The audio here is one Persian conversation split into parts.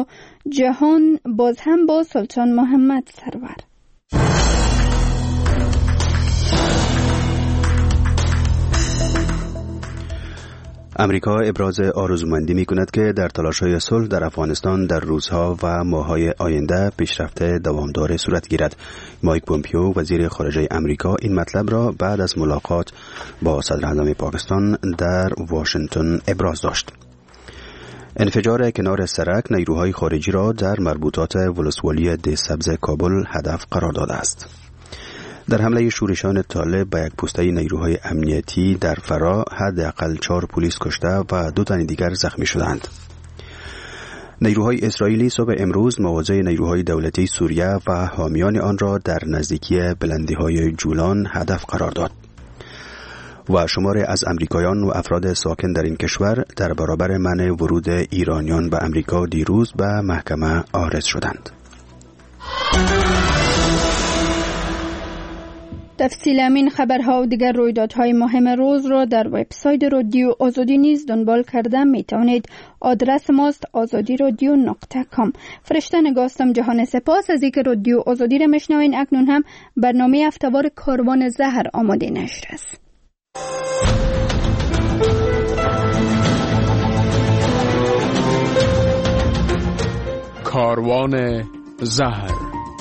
جهان باز هم با سلطان محمد سرور. امریکا ابراز آرزومندی می‌کند که در تلاش‌های صلح در افغانستان در روزها و ماه‌های آینده پیشرفت دوامدار صورت گیرد. مایک پومپیو وزیر خارجه امریکا این مطلب را بعد از ملاقات با صدر اعظم پاکستان در واشنگتن ابراز داشت. انفجار کنار سرک نیروهای خارجی را در مربوطات ولسوالی ده سبز کابل هدف قرار داده است. در حمله شورشان طالب به یک پوسته نیروهای امنیتی در فرا حداقل 4 پلیس کشته و 2 تن دیگر زخمی شدند. نیروهای اسرائیلی صبح امروز مواضع نیروهای دولتی سوریه و حامیان آن را در نزدیکی بلندی‌های جولان هدف قرار داد. و شماری از امریکایان و افراد ساکن در این کشور در برابر منع ورود ایرانیان به امریکا دیروز به محکمه عارض شدند. تفصیل همین خبرها و دیگر رویدادهای مهم روز را در وبسایت رادیو آزادی نیز دنبال کرده می توانید. آدرس ماست azadiradyo.com. فرشته نگاستم جهان سپاس از اینکه رادیو آزادی را میشنوین. اکنون هم برنامه هفته‌وار کاروان زهر آماده نشر است. کاروان زهر.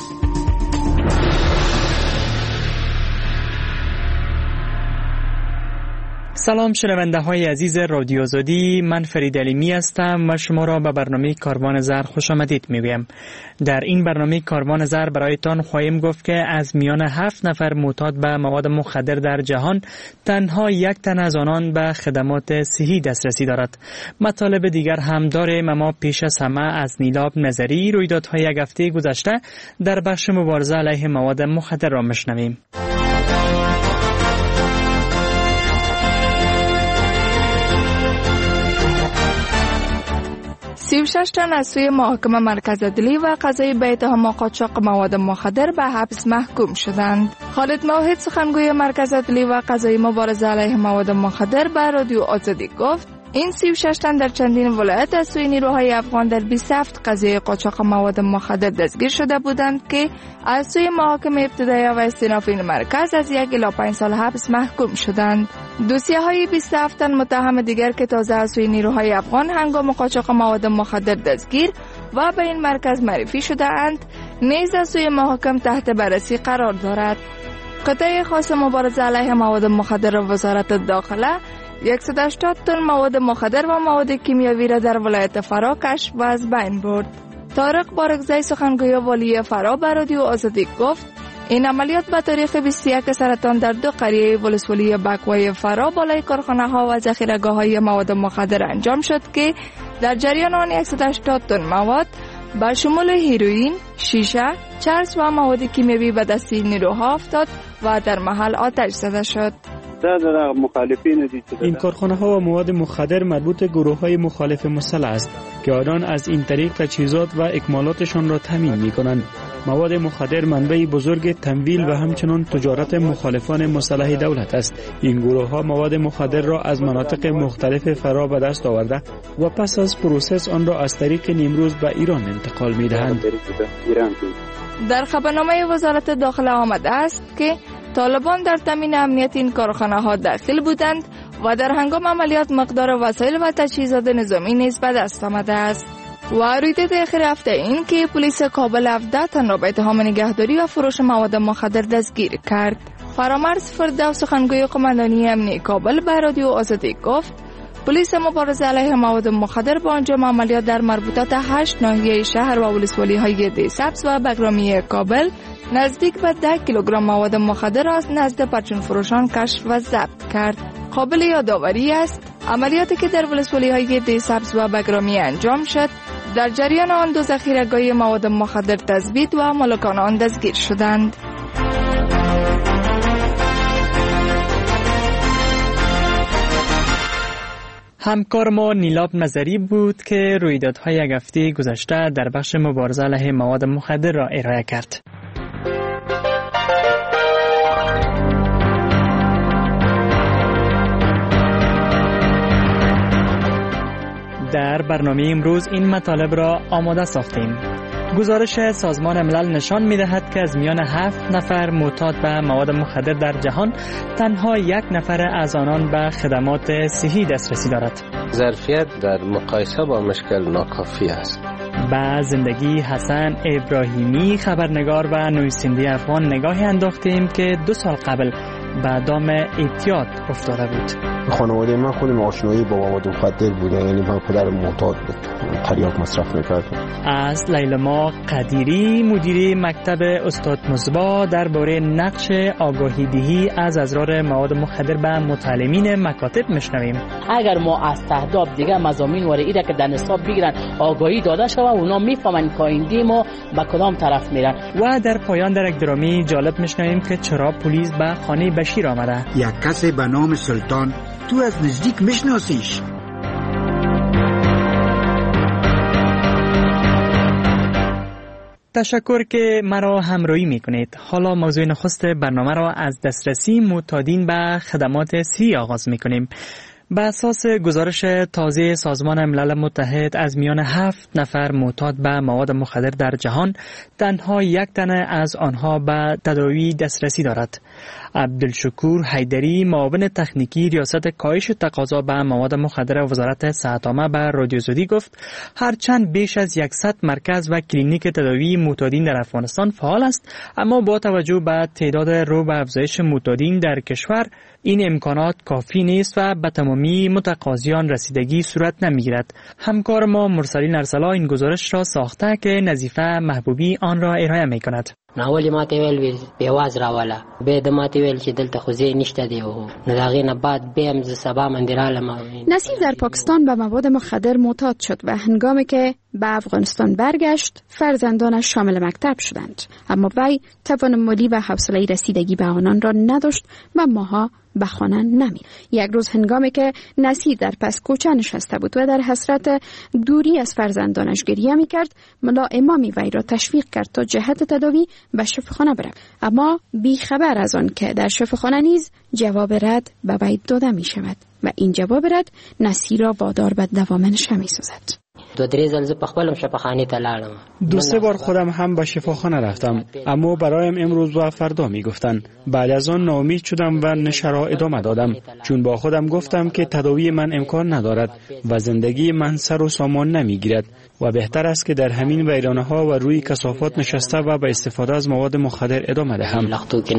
سلام شنونده های عزیز رادیو آزادی، من فرید علیمی هستم و شما را به برنامه کاروان زهر خوش آمدید میگویم. در این برنامه کاروان زهر برایتان خواهیم گفت که از میان 7 نفر معتاد به مواد مخدر در جهان تنها 1 تن از آنان به خدمات صحی دسترسی دارد. مطالب دیگر هم داریم، اما پیش از همه از نیلاب نظری رویدادهای یک هفته گذشته در بخش مبارزه علیه مواد مخدر را میشنویم. 36 تن از سوی محکمه مرکز عدلی و قضایی به اتهام قاچاق مواد مخدر به حبس محکوم شدند. خالد موحد سخنگوی مرکز عدلی و قضایی مبارزه علیه مواد مخدر به رادیو آزادی گفت این 36 تن در چندین ولایت از سوی نیروهای افغان در 27 قضیه قاچاق مواد مخدر دستگیر شده بودند که از سوی محاکم ابتدایی و استیناف این مرکز از 1 الی 5 سال حبس محکوم شدند. دوسیه های 27 تن متهم دیگر که تازه از سوی نیروهای افغان هنگام قاچاق مواد مخدر دستگیر و به این مرکز معرفی شده اند نیز از سوی محاکم تحت بررسی قرار دارد. قطعه خاص مبارزه علیه مواد مخدر و وزارت داخله 180 تن مواد مخدر و مواد کیمیاوی را در ولایت فرا کشف و از بین برد. طارق بارگزای سخنگوی والی فرا به رادیو آزادی گفت این عملیات به تاریخ 21 سرطان در 2 قریه ولسوالی بکوای فرا بالای کارخانه ها و ذخیره‌گاه های مواد مخدر انجام شد که در جریان آن 180 تن مواد به شمول هیروئین، شیشه، چرس و مواد کیمیاوی به دست نیروها افتاد و در محل آتش زده شد. این کارخانه ها و مواد مخدر مربوط گروه های مخالف مسلح است که آنان از این طریق تجهیزات و اکمالاتشان را تامین می کنند. مواد مخدر منبع بزرگ تمویل و همچنان تجارت مخالفان مسلح دولت است. این گروه ها مواد مخدر را از مناطق مختلف فرا به دست آورده و پس از پروسس آن را از طریق نیمروز به ایران انتقال می دهند. در خبرنامه وزارت داخله آمده است که طالبان در تامین امنیت این کارخانه ها داخل بودند و در هنگام عملیات مقدار وسایل و تجهیزات نظامی نیز به دست آمده است. و رویداد اخیر هفته این که پلیس کابل 17 تن را به اتهام نگهداری و فروش مواد مخدر دستگیر کرد. فرامرز فردوس سخنگوی قماندانی امنیتی کابل به رادیو آزادی گفت پلیس مبارزه علیه مواد مخدر با انجام عملیات در مربوطات 8 ناحیه شهر و ولسوالی های ده سبز و بگرامی کابل نزدیک به 10 کیلوگرم مواد مخدر را نزد پرچون فروشان کشف و ضبط کرد. قابل یادآوری است عملیاتی که در ولسوالی های ده سبز و بگرامی انجام شد در جریان آن 2 ذخیره‌گاه مواد مخدر تثبیت و مالکان آن دستگیر شدند. همکار ما نیلاب نظری بود که رویدادهای یک هفته گذشته در بخش مبارزه علیه مواد مخدر را ارائه کرد. در برنامه امروز این مطالب را آماده ساختیم. گزارش سازمان ملل نشان می‌دهد که از میان 7 نفر معتاد به مواد مخدر در جهان تنها 1 نفر از آنان به خدمات صحی دسترسی دارد. ظرفیت در مقایسه با مشکل ناکافی است. به زندگی حسن ابراهیمی، خبرنگار و نویسنده افغان نگاهی انداختیم که 2 سال قبل به دام اعتیاد افتاده بود. خانواده من خودم آشنایی با مواد مخدر بوده، یعنی من پدرم معتاد بود، تریاک مصرف می‌کرد. از لیلما قدیری، مدیر مکتب استاد مصباح، درباره نقش آگاهی دهی از اضرار مواد مخدر به متعلمین مکاتب میشنویم. اگر ما از تهداب دیگه مضامین واره ایره که در نصاب بگیرن آگاهی داده شود، اونا میفهمن که آینده ما به کدام طرف میرن. و در پایان در یک درامی جالب میشنویم که چرا پلیس به خانه بشیر آمده. یک کسی به نام سلطان، تو از نزدیک میشناسیش؟ تشکر که مرا همراهی میکنید. حالا موضوع نخست برنامه را از دسترسی معتادین به خدمات صحی آغاز میکنیم. به اساس گزارش تازه سازمان ملل متحد از میان 7 نفر معتاد به مواد مخدر در جهان تنها 1 تن از آنها به تداوی دسترسی دارد. عبدالشکور حیدری، معاون تکنیکی ریاست کاهش تقاضا به مواد مخدر وزارت صحت عامه به رادیو زودی گفت هرچند بیش از 100 مرکز و کلینیک تداوی معتادین در افغانستان فعال است، اما با توجه به تعداد رو به افزایش معتادین در کشور این امکانات کافی نیست و به تمامی متقاضیان رسیدگی صورت نمیگیرد. همکار ما مرسلین ارسلا این گزارش را ساخته که نظیفه محبوبی آن را ارائه میکند. ناولی ما ته ویل بیواز راواله به د ما ته ویل چې دلته خو زی نشته دی او نو داغې نه بعد به هم ز سبا مندرالم. نصیر در پاکستان به مواد مخدر معتاد شد و هنگامی که به افغانستان برگشت فرزندانش شامل مکتب شدند، اما وی توان مالی و حوصله رسیدگی به آنان را نداشت و ماها به خانه نمی. یک روز هنگامی که نصیر در پس کوچه نشسته بود و در حسرت دوری از فرزندانش گریه می کرد، ملا امامی وی را تشویق کرد تا جهت تداوی به شفاخانه برود، اما بی خبر از آن که در شفاخانه نیز جواب رد به وی داده می شود و این جواب رد نصیر را وادار به دوامنش می سازد. 2-3 بار خودم هم به شفاخانه رفتم، اما برایم امروز و فردا می گفتن. بعد از آن ناامید شدم و نشه را ادامه دادم، چون با خودم گفتم که تداوی من امکان ندارد و زندگی من سر و سامان نمی گیرد و بهتر است که در همین ویرانه ها و روی کثافات نشسته و به استفاده از مواد مخدر ادامه دهم.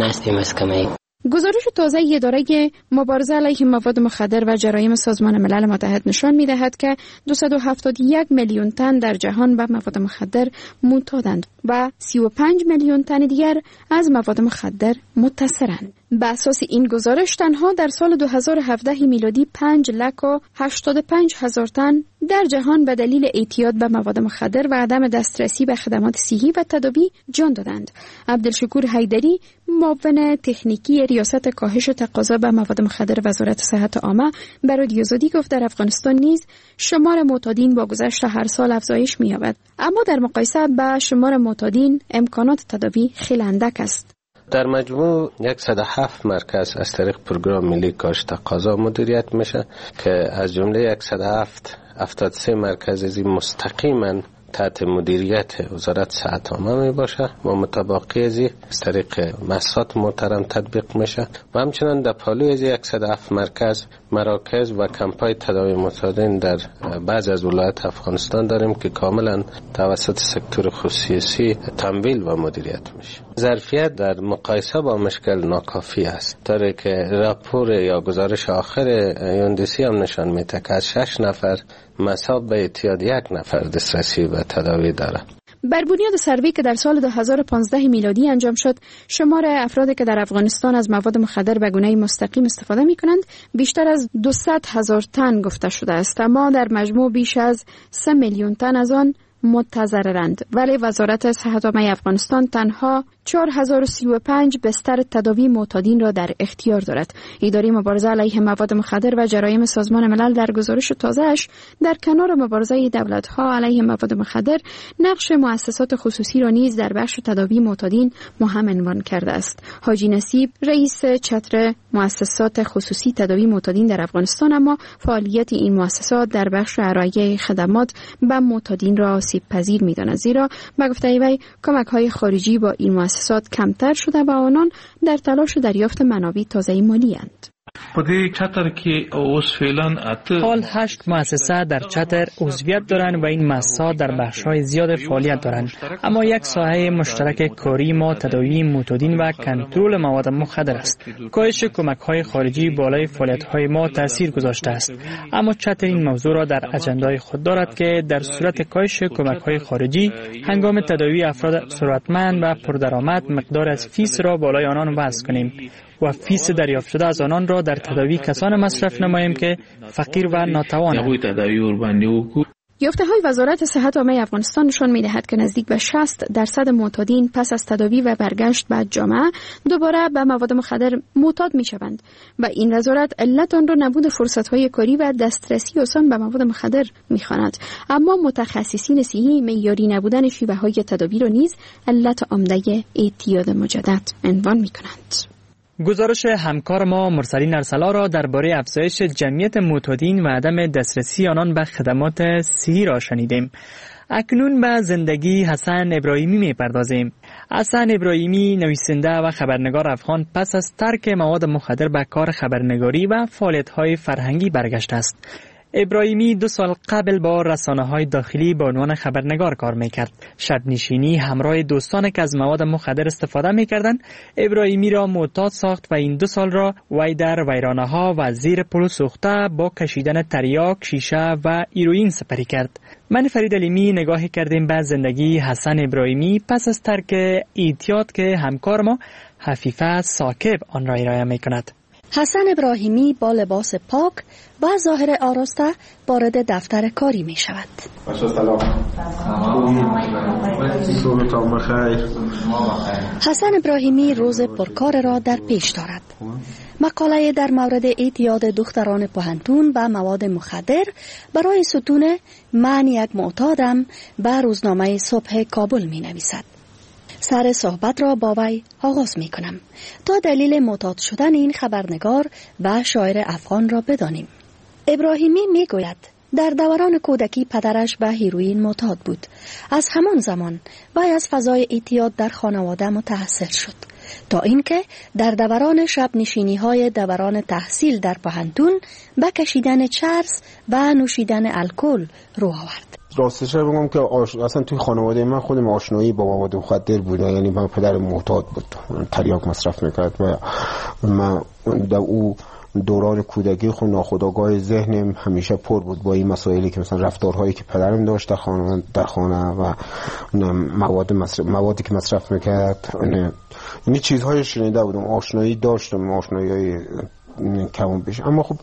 گزارش تازه اداره مبارزه علیه مواد مخدر و جرایم سازمان ملل متحد نشان می‌دهد که 271 میلیون تن در جهان به مواد مخدر معتادند و 35 میلیون تن دیگر از مواد مخدر متصرند. به اساس این گزارش تنها در سال 2017 میلادی 5,85,000 تن در جهان به دلیل اعتیاد به مواد مخدر و عدم دسترسی به خدمات صحی و تداوی جان دادند. عبدالشکور حیدری، معاون تکنیکی ریاست کاهش تقاضا به مواد مخدر وزارت صحت عامه، به رادیو زودی گفت در افغانستان نیز شمار معتادین با گذشت هر سال افزایش می‌یابد، اما در مقایسه با شمار معتادین امکانات تداوی خیلی اندک است. در مجموع 107 مرکز از طریق پروگرام ملی کاهش تقاضا مدیریت میشه که از جمله 173 مرکز از این مستقیما تحت مدیریت وزارت صحت عامه می باشه و متباقی از طریق مؤسسات محترم تطبیق میشه و همچنان در پالوی از 107 مرکز مراکز و کمپای تداوی معتادین در بعض از ولایات افغانستان داریم که کاملا توسط سکتور خصوصی تمویل و مدیریت میشه. ظرفیت در مقایسه با مشکل ناکافی است، طوری که راپور یا گزارش آخر یوندسی هم نشان میده که از 6 نفر مصاب به اعتیاد 1 نفر دسترسی به تداوی داره. بر بنیاد سروی که در سال 2015 میلادی انجام شد، شمار افرادی که در افغانستان از مواد مخدر به گونه مستقیم استفاده می کنند بیشتر از 200,000 تن گفته شده است، اما در مجموع بیش از 3 میلیون تن از آن متضررند، ولی وزارت صحت عامه افغانستان تنها 4035 بستر تداوی معتادین را در اختیار دارد. اداره مبارزه علیه مواد مخدر و جرایم سازمان ملل در گزارش تازه‌اش در کنار مبارزه دولت‌ها علیه مواد مخدر، نقش مؤسسات خصوصی را نیز در بخش تداوی معتادین مهم عنوان کرده است. حاجی نصیب رئیس چتر مؤسسات خصوصی تداوی معتادین در افغانستان اما فعالیت این مؤسسات در بخش ارائه خدمات به معتادین را آسیب پذیر می‌داند، زیرا به گفته وی کمک‌های خارجی با این مؤسسات کمتر شده و آنان در تلاش دریافت منابع تازه مالی اند. حال 8 مؤسسه در چتر عضویت دارند و این مؤسسات در بخش‌های زیاد فعالیت دارند، اما یک ساحه مشترک کاری ما تداوی معتادین و کنترل مواد مخدر است. کاهش کمک‌های خارجی بالای فعالیت‌های ما تاثیر گذاشته است، اما چتر این موضوع را در اجندای خود دارد که در صورت کاهش کمک‌های خارجی هنگام تداوی افراد ثروتمند و پردرآمد مقدار از فیس را بالای آنان وضع کنیم و فیس دریافت شده از آنان را در تداوی کسان مصرف نماییم که فقیر و ناتوانند. یافته‌های وزارت صحت عامه افغانستان نشان می‌دهد که نزدیک به 60% معتادین پس از تداوی و برگشت به جامعه دوباره به مواد مخدر معتاد می‌شوند و این وزارت علت آن را نبود فرصت‌های کاری و دسترسی آسان به مواد مخدر می‌خواند. اما متخصصین صحی معیاری نبودن شیوه‌های تداوی را نیز علت عمده اعتیاد مجدد عنوان می‌کنند. گزارش همکار ما مرسلین ارسلا را درباره افزایش جمعیت معتادین و عدم دسترسی آنان به خدمات صحی را شنیدیم. اکنون به زندگی حسن ابراهیمی می‌پردازیم. حسن ابراهیمی نویسنده و خبرنگار افغان پس از ترک مواد مخدر به کار خبرنگاری و فعالیت‌های فرهنگی برگشته است. ابراهیمی 2 سال قبل با رسانه‌های داخلی به عنوان خبرنگار کار می‌کرد. شب نشینی همراه دوستان که از مواد مخدر استفاده می‌کردند، ابراهیمی را معتاد ساخت و این 2 سال را وی در ویرانه‌ها و زیر پل سوخته با کشیدن تریاک، شیشه و هیروئین سپری کرد. من فرید علیمی نگاهی کردیم به زندگی حسن ابراهیمی پس از ترک اعتیاد که همکار ما حفیفه ثاقب آن را ارائه می‌کند. حسن ابراهیمی با لباس پاک و ظاهر آراسته وارد دفتر کاری می شود. حسن ابراهیمی روز پرکار را در پیش دارد. مقاله در مورد اعتیاد دختران پوهنتون به مواد مخدر برای ستون من یک معتادم به روزنامه صبح کابل می نویسد. سر صحبت را با وی آغاز می کنم تا دلیل معتاد شدن این خبرنگار و شاعر افغان را بدانیم. ابراهیمی می گوید در دوران کودکی پدرش به هیروئین معتاد بود. از همان زمان وی از فضای اعتیاد در خانواده متاثر شد تا اینکه در دوران شب نشینی های دوران تحصیل در پوهنتون به کشیدن چرس و نوشیدن الکل رو آورد. راستش رو بگم که اصلا توی خانواده من خودم آشنایی با مواد مخدر بود. یعنی من پدر معتاد بود، تریاک مصرف میکرد و من در او دوران کودکی خود ناخودآگاه ذهنم همیشه پر بود با این مسائلی که مثلا رفتارهایی که پدرم داشت در خانه و موادی که مصرف میکرد، یعنی چیزهای شنیده بودم، آشنایی داشتم، آشنایی کم بیش. اما خب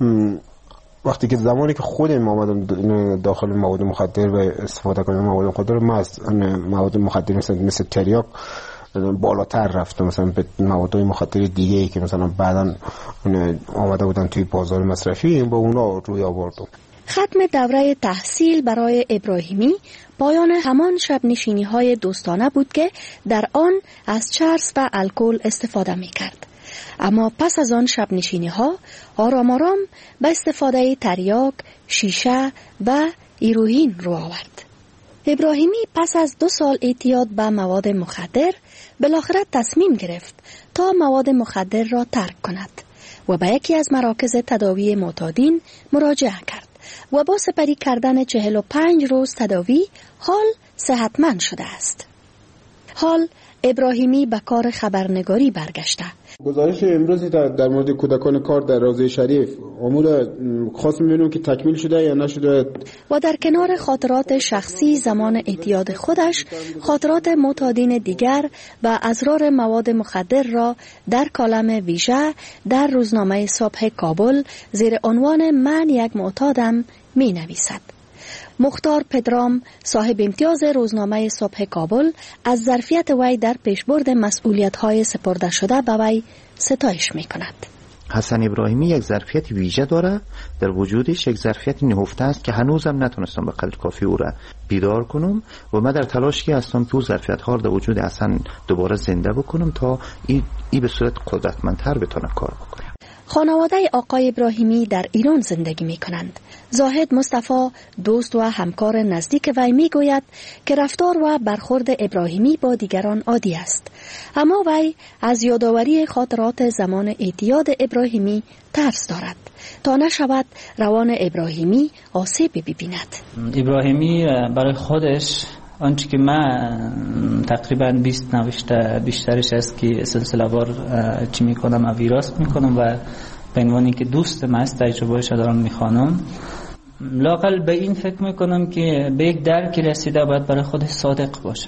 وقتی که زمانی که خودم آمدم داخل مواد مخدر و استفاده کنم مواد مخدر، من از مواد مخدر مثل تریاک بالاتر رفتم، مثلا به موادهای مخدر دیگه ای که مثلا بعداً آمده بودن توی بازار مصرفی با اونا روی آوردم. ختم دوره تحصیل برای ابراهیمی پایان همان شب نشینی های دوستانه بود که در آن از چرس و الکل استفاده می کرد. اما پس از آن شب نشینی ها آرام آرام به استفاده تریاک، شیشه و هیروئین رو آورد. ابراهیمی پس از 2 سال اعتیاد به مواد مخدر بالاخره تصمیم گرفت تا مواد مخدر را ترک کند و به یکی از مراکز تداوی معتادین مراجعه کرد و با سپری کردن 45 روز تداوی حال صحتمند شده است. حال ابراهیمی به کار خبرنگاری برگشته. گزارش امروزی در مورد کودکان کار در روضه شریف امور خاص می‌بینیم که تکمیل شده یا نشده و در کنار خاطرات شخصی زمان اعتیاد خودش خاطرات معتادین دیگر و اسرار مواد مخدر را در کالم ویژه در روزنامه صبح کابل زیر عنوان من یک معتادم می نویسد. مختار پدرام صاحب امتیاز روزنامه صبح کابل از ظرفیت وی در پیشبرد مسئولیت‌های سپرده شده به وی ستایش می‌کند. حسن ابراهیمی یک ظرفیت ویژه داره، در وجودش یک ظرفیت نهفته است که هنوزم نتونستم به قدر کافی او را بیدار کنم و من در تلاشی هستم که ظرفیت ها در وجود حسن دوباره زنده بکنم تا این به صورت قدرتمندتر بتونه کار بکنه. خانواده آقای ابراهیمی در ایران زندگی می کنند. زاهد مصطفی دوست و همکار نزدیک وی می گوید که رفتار و برخورد ابراهیمی با دیگران عادی است، اما وی از یادآوری خاطرات زمان اعتیاد ابراهیمی ترس دارد تا نشود روان ابراهیمی آسیب ببیند. ابراهیمی برای خودش آنچه که من تقریبا 20 نوشته بیشترش است که سلسله وار چی میکنم و ویراست میکنم و به عنوانی که دوست من است تجربهش دارم میخوانم. لااقل به این فکر میکنم که به یک درکی رسیده باید برای خودش صادق باشه.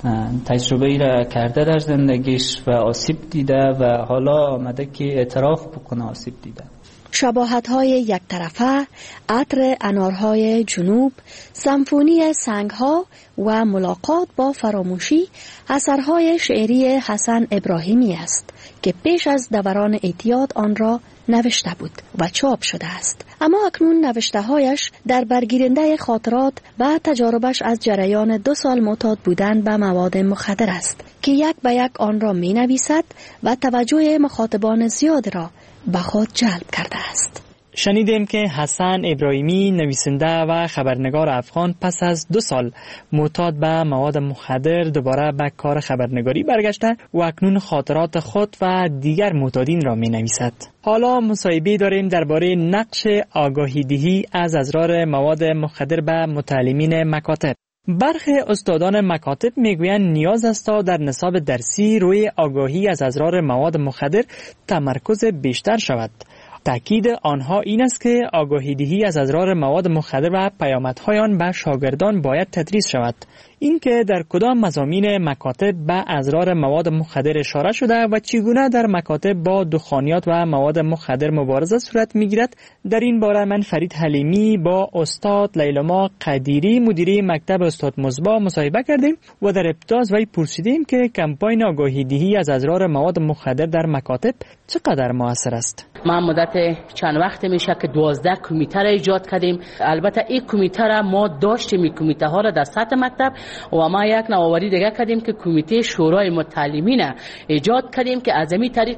تجربه ای را کرده در زندگیش و آسیب دیده و حالا آمده که اعتراف بکنه آسیب دیده. شباهت‌های یک طرفه، عطر انارهای جنوب، سمفونی سنگ‌ها و ملاقات با فراموشی اثرهای شعری حسن ابراهیمی است که پیش از دوران اعتیاد آن را نوشته بود و چاپ شده است، اما اکنون نوشته‌هایش در برگیرنده خاطرات و تجاربش از جریان 2 سال معتاد بودن به مواد مخدر است که یک به یک آن را می‌نویسد و توجه مخاطبان زیاد را به خود جلب کرده است. شنیدیم که حسن ابراهیمی نویسنده و خبرنگار افغان پس از 2 سال معتاد به مواد مخدر دوباره به کار خبرنگاری برگشته و اکنون خاطرات خود و دیگر معتادین را می نویسد. حالا مصاحبه داریم درباره نقش آگاهی دهی از اضرار مواد مخدر به متعلمین مکاتب. برخی استادان مکاتب میگویند نیاز است تا در نصاب درسی روی آگاهی از اضرار مواد مخدر تمرکز بیشتر شود. تأکید آنها این است که آگاهی دهی از اضرار مواد مخدر و پیامدهای آن به شاگردان باید تدریس شود. اینکه در کدام مضامین مکاتب به اضرار مواد مخدر اشاره شده و چگونه در مکاتب با دخانیات و مواد مخدر مبارزه صورت میگیرد، در این باره من فرید حلیمی با استاد لیلما قدیری مدیره مکتب استاد مصباح مصاحبه کردیم و در ابتدا از وی پرسیدیم که کمپاین آگاهی دهی از اضرار مواد مخدر در مکاتب چقدر موثر است. ما مدت چند وقت میشه که 12 کمیته را ایجاد کردیم. البته این کمیته را ما داشتیم، این کمیته ها را در سطح مکتب، و ما یک نوآوری دیگه کردیم که کمیته شورای متعلمین ایجاد کردیم که از این طریق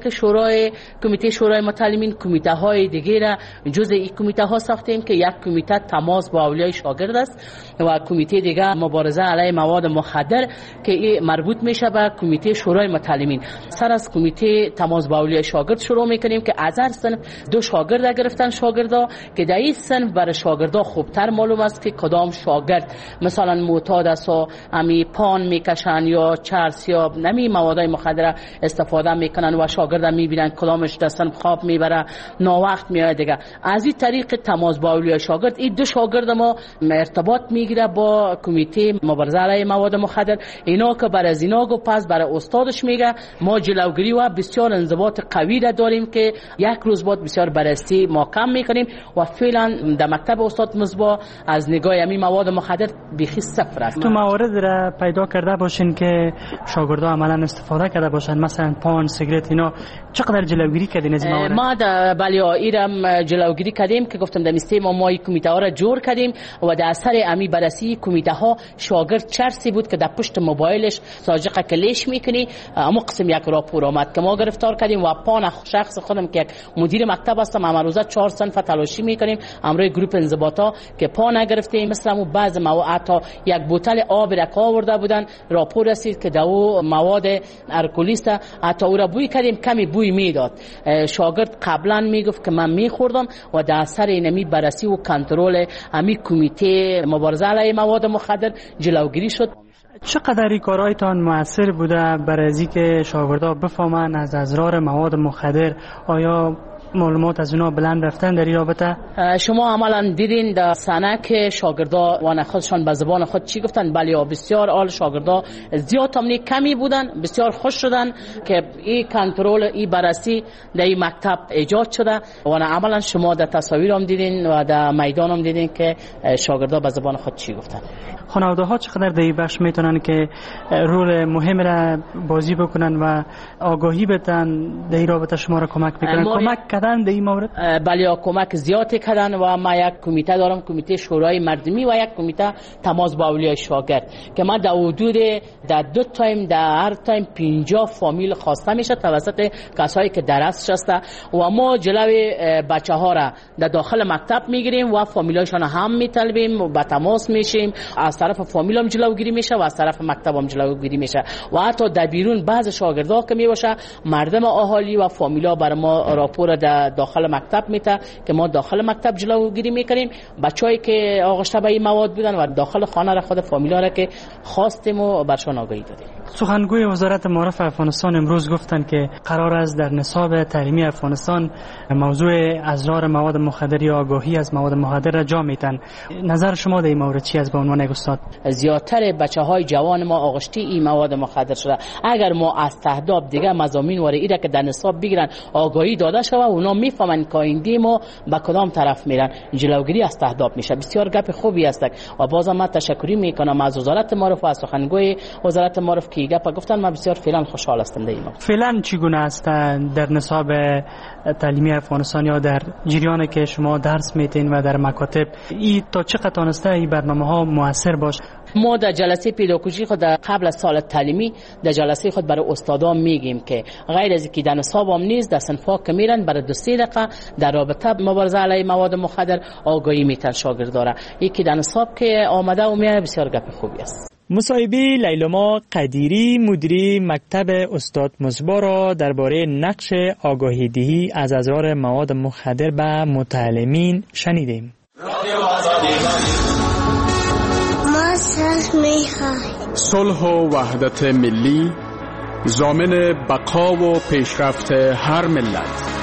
کمیته شورای متعلمین کمیته های دیگه را جزء این کمیته ها ساختیم که یک کمیته تماس با اولیای شاگرد است و کمیته دیگه مبارزه علیه مواد مخدر که این مربوط میشه به کمیته شورای متعلمین. سر از کمیته تماس با اولیای شاگرد شروع میکنیم که از هر صنف 2 شاگرد گرفتن شاگردا که در این صنف برای شاگردا خوبتر معلوم است که کدام شاگرد مثلا معتاد است و امی پان میکشن یا چرس یا نمی موادای مخدر استفاده میکنن و شاگرد میبینن کدامش دستن خواب میبره ناوقت میاد دیگه. از این طریق تماس با اولیای شاگرد این 2 شاگرد ما ارتباط میگیره با کمیته مبارزه علیه مواد مخدر. اینا که برای از اینا گو پس برای استادش میگه ما جلوگیری و بسیار انضباط قوی را داریم که یک روز بعد بسیار بررسی محکم میکنیم و فعلا در مکتب استاد مصباح از نگاه امی مواد مخدر بیخی صفر است. تو موارد را پیدا کرده باشین که شاگردها عملا استفاده کرده باشن، مثلا پان، سیگرت، اینا چقدر جلوگیری کردین از این موارد؟ ما در ایرم جلوگیری کردیم که گفتم در سیستم ما این کمیته ها را جور کردیم و در اثر امی بررسی کمیته ها شاگرد چرسی بود که در پشت موبایلش ساجقه کلیش میکنی اما قسم یک راپور آمد که ما گرفتار کردیم و پان شخص خودم که یک مدیر مکتب هستم امروزه 4 صنف تلاشی میکنیم امروز گروپ انضباطا که پا نگرفتیم. مثلا بعض مواد تا یک بوتل آب را آورده بودن راپور رسید که دو مواد الکلیست حتی او را بوی کردیم کمی بوی میداد. شاگرد قبلا میگفت که من میخوردم و در اثر اینمی بررسی و کنترل امی کمیته مبارزه علیه مواد مخدر جلوگیری شد. چقدر این کارهایتان مؤثر بوده برای اینکه شاگردها بفهمن از اضرار مواد مخدر؟ آیا معلومات از اونا بلند رفتن در این رابطه؟ شما عملا دیدین در سنه که شاگردا وان خودشان به زبان خود چی گفتن؟ بله بسیار عال، شاگردا زیاد تمنی کمی بودن، بسیار خوش شدن که این کنترل، این بررسی در این مکتب ایجاد شده. وان عملا شما در تصاویر هم دیدین و در میدان هم دیدین که شاگردا به زبان خود چی گفتن. خانواده ها چقدر در این بخش میتونن که رول مهم را بازی بکنن و آگاهی بدن در این رابطه شما را کمک میکنن؟ کمک کردن در این مورد؟ بله کمک زیادی کردن و ما یک کمیته دارم، کمیته شورای مردمی و یک کمیته تماس با اولیای شاگرد که ما در حدود در 2 تایم در هر تایم 50 فامیل خواسته میشه توسط کسایی که درس هسته و ما جلوی بچه ها را در داخل مکتب میگیریم و فامیلایشان هم میطلبیم و با تماس میشیم. از طرف فامیل هم جلوگیری میشه و از طرف مکتب هم جلوگیری میشه و حتی در بیرون بعض شاگردا که میباشه مردم اهالی و فامیلا بر ما راپور در داخل مکتب میته که ما داخل مکتب جلوگیری میکنیم. بچه‌ای که آغشته به این مواد بودن و داخل خانه را خود فامیلا را که خواستیم و برشان آگاهی دادیم. سخنگوی وزارت معارف افغانستان امروز گفتن که قرار است در نصاب تعلیمی افغانستان موضوع اضرار مواد مخدر یا آگاهی از مواد مخدر را جا میتن. نظر شما در این مورد چی است به عنوان یک استاد؟ زیادتر بچه‌های جوان ما آغشته این مواد مخدر شده. اگر ما از تهداب دیگه مضامین واره ایره که در نصاب بگیرن آگاهی داده شده اونا میفهمن که آینده ما به کدام طرف میرن، جلوگیری از تهداب میشه. بسیار گپ خوبی است و بازم من تشکری میکنم از وزارت معارف و از سخنگوی وزارت معارف که گپ گفتن. من بسیار فعلا خوشحال هستم در این. فعلا چگونه است در نصاب تعلیمی افغانستان یا در جریانی که شما درس میتین و در مکاتب این تا چقدر تونسته این برنامه‌ها موثر باشه؟ ما در جلسه پیداگوژی خود قبل از سال تعلیمی در جلسه خود برای استادان میگیم که غیر از اینکه در نصاب هم نیست در صنف‌ها که میرن برای 2-3 دقیقه در رابطه مبارزه علیه مواد مخدر آگاهی میتن شاگردارا. یکی در نصاب که آمده و میاد بسیار گپ خوبی است. مصاحبه لیلما قدیری مدیری مکتب استاد مصباح را درباره نقش آگاهی دهی از اضرار مواد مخدر به متعلمین شنیدیم. صلح و وحدت ملی ضامن بقا و پیشرفت هر ملت.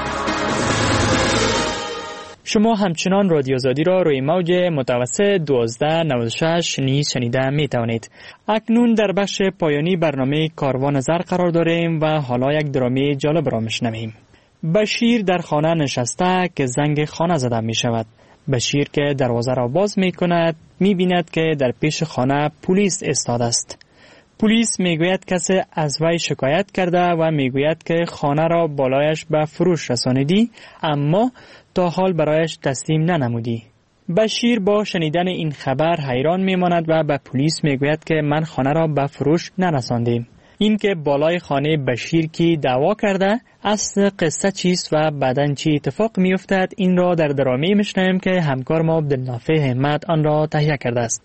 شما همچنان رادیو آزادی را روی موج متوسط 1296 نیز شنیده می توانید. اکنون در بخش پایانی برنامه کاروان زر قرار داریم و حالا یک درامی جالب را میشنویم. بشیر در خانه نشسته که زنگ خانه زده می شود. بشیر که دروازه را باز می کند می بیند که در پیش خانه پلیس ایستاده است. پلیس می گوید کسی از وی شکایت کرده و می گوید که خانه را بالایش به فروش رساندی اما تا حال برایش تسلیم ننمودی. بشیر با شنیدن این خبر حیران می ماند و به پلیس می گوید که من خانه را به فروش نرساندم. این که بالای خانه بشیر کی دعوا کرده اصل قصه چیست و بعداً چی اتفاق می افتد این را در درامی میشنویم که همکار ما عبدالنافع همت آن را تهیه کرده است.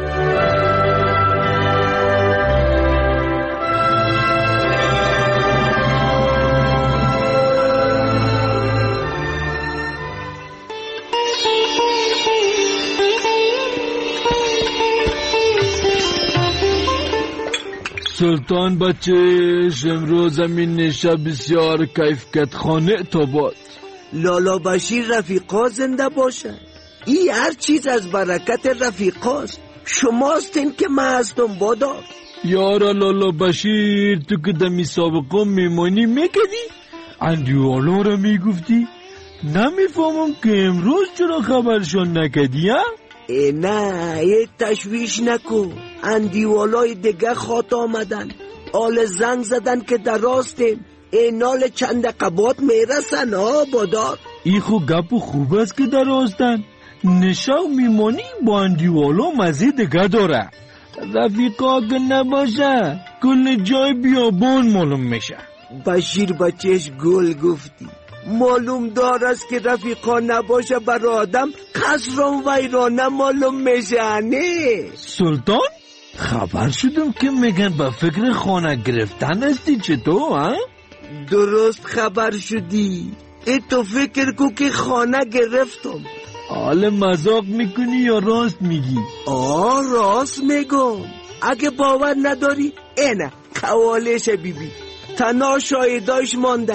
سلطان بچهش امروز زمین نشه بسیار کیفکت خانه تا باد. لالا بشیر رفیقا زنده باشن. ای هر چیز از برکت رفیقاست. شماستین که من هستم بادا. یارا لالا بشیر تو که دمی سابقا میمانی میکدی اندیوالا را میگفتی نمیفهمم که امروز چرا خبرشان نکدی ها؟ نه یه تشویش نکن. اندیوالای دیگه خاط آمدن آل زنگ زدن که در راستیم اینال چند قبات میرسن ها بادار. ای خو گپ خوب است که در راستن نشاو میمانی با اندیوالا مزید دیگه داره. رفیقا که نباشه کل جای بیابان معلوم میشه. بشیر بچهش گل گفتی. معلوم دار است که رفیقا نباشه بر آدم قصران ویرانه معلوم میشه. نه سلطان خبر شدم که میگن به فکر خانه گرفتن هستی. چطور ها؟ درست خبر شدی. ای تو فکر کو که خانه گرفتم. حال مذاق میکنی یا راست میگی؟ راست میگم. اگه باور نداری اینه قوالش بیبی تنها شایداش مانده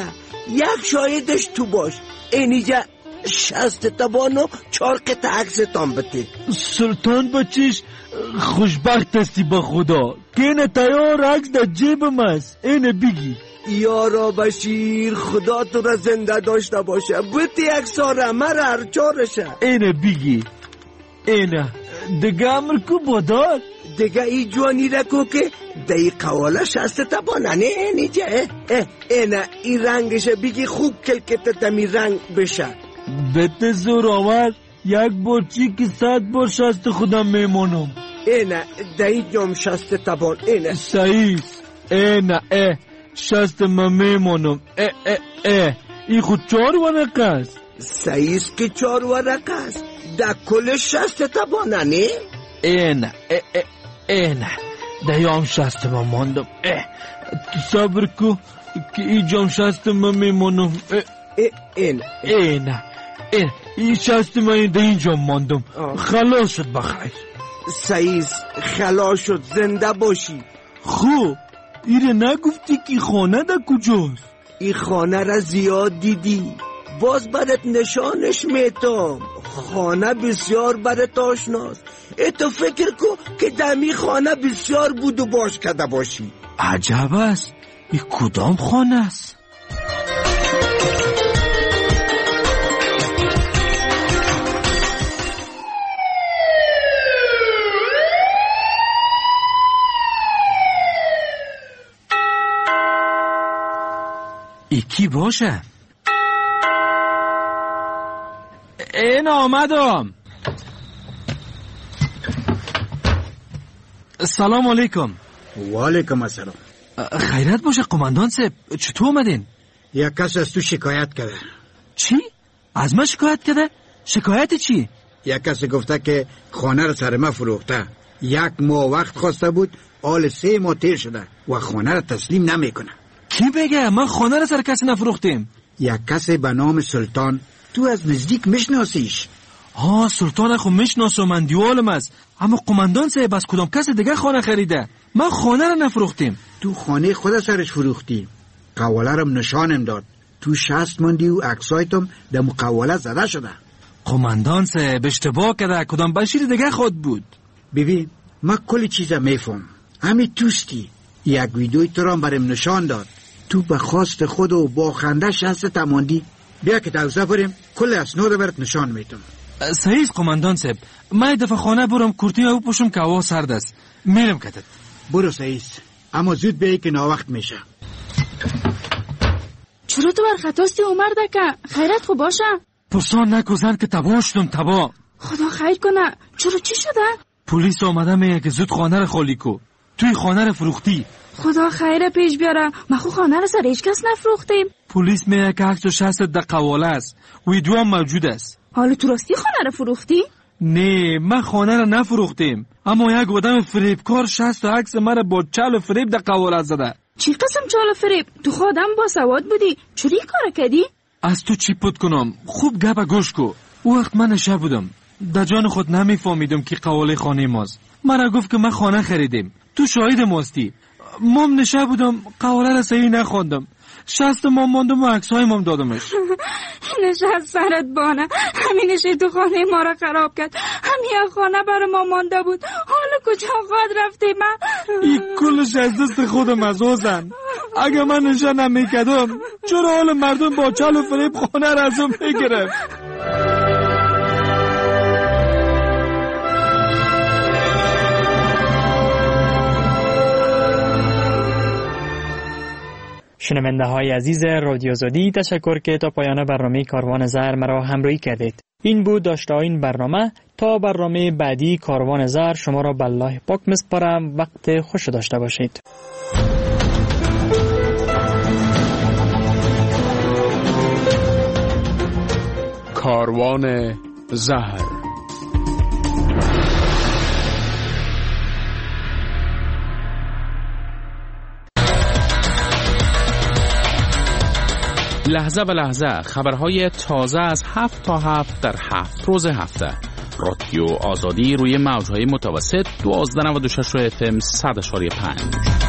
یک شاهدش تو باش. اینجا 60 تبان و 4 قطعه عکستان بده. سلطان بچیش خوشبخت هستی با خدا که این تیار عکس در جیبم است. اینه بگی. یارا بشیر خدا تو را زنده داشته باشه. بوتی اکساره مرا هر چارشه. اینه بگی. اینه دیگه امر کو بادار. دیگه ای جوانی را کو که دی قواله 60 تبانه نه اینجا. اینه ای رنگشه بگی خوب کلکت تمی رنگ بشه. بته زور آور یک برچی که 100 بار 60 خودم میمونم. اینه دی جام 60 تبان. اینه صحیح. اینه 60 من میمونم. ای خود 4 ورقه است. صحیح که 4 ورقه است. در کل 60 تبانه نه؟ اینه دیام 60 من ماندم. تو صبر کو که ای جام 60 من میمونم. اینه ای 60 من در اینجا ماندم. خلاص شد بخیر. صحیح خلاص شد. زنده باشی. خوب ایره نگفتی که خانه در کجاست؟ ای خانه را زیاد دیدی. باز برات نشانش میتم. خانه بسیار برات آشناست. تو فکر کو که دمی خانه بسیار بود و باش کده باشی. عجب است. ای کدام خانه است؟ ای کی باشه؟ این آمدم. سلام علیکم. و علیکم السلام. خیرت باشه قماندان صاحب، چطور اومدین؟ یک کس از تو شکایت کرده. چی؟ از من شکایت کرده؟ شکایت چی؟ یک کسی گفته که خانه را سر ما فروخته. 1 ماه وقت خواسته بود، حال 3 ماه تیر شده و خانه را تسلیم نمیکنه. کی بگه؟ من خانه را سر کسی نفروختیم. یک کسی به نام سلطان. تو از نزدیک میشناسیش؟ سلطان خو میشناسم، من دیوالم است. اما قماندان صاحب از کدام کس دیگه خانه خریده؟ من خانه را نفروختیم. تو خانه خود سرش فروختی. قواله را نشانم داد. تو 60 ماندی و عکسایتم در مقواله زده شده. قماندان صاحب اشتباه کرده. کدام بشیر دیگه خود بود. ببین من کلی چیزا میفهم. همین توستی. یک ویدیوی تو را برام نشان داد. تو به خواست خود و با خنده 60 تماندی. بیا که دوزه بریم کل اسناد برات نشان میتم. صحیح قماندان صاحب، من دفعه خانه برم کورتی او پوشم که هوا سرد است. میرم کتت. برو صحیح، اما زود بیایی که ناوقت میشه. چرا تو برخطاستی عمر دکه؟ خیرت خوب باشه؟ پرسان نکوزن که تباه شدم تباه. خدا خیر کنه. چرا چی شده؟ پلیس آمده میگه که زود خانه رو خالی کو. توی خانه رو فروختی. خدا خیر پیش بیاره. ما خو خانه رو سر هیچ کس نفروختیم. پلیس میگه که عکس 60 در قواله است. ویدیو هم موجود است. حالا تو راستی خانه رو فروختی؟ نه من خانه رو نفروختیم، اما یک آدم فریبکار 60 عکس مرا با چال فریب در قواله زده. چی قسم چال فریب؟ تو خودم با سواد بودی، چوری کار کردی؟ از تو چی پد کنم؟ خوب گپ گوش کو. او وقت من نشه بودم، در جان خود نمیفهمیدم که قواله خانه ماست. مرا گفت که من خانه خریدیم، تو شاهد ماستی. مام نشه بودم، قواله را صحیح نخواندم. 60 مام ماندم و عکسای مام دادمش. نشست سرت بانه، همینش تو خانه ما را خراب کرد. همین خانه برای ما مانده بود، حالا کجا خواهد رفتی من؟ این کلش از دست خودم از اوزن. اگه من نشه نمیکدم چرا حال مردم با چال و فریب خانه را ازم میگرفت؟ شنونده های عزیز رادیو زادی، تشکر که تا پایان برنامه کاروان زر مرا همراهی کردید. این بود داشته این برنامه. تا برنامه بعدی کاروان زر شما را به الله پاک میسپارم. وقت خوش داشته باشید. کاروان زهر. لحظه به لحظه خبرهای تازه از 7 تا 7 در 7 روز هفته. رادیو آزادی روی موجهای متوسط 1296 FM 100.5.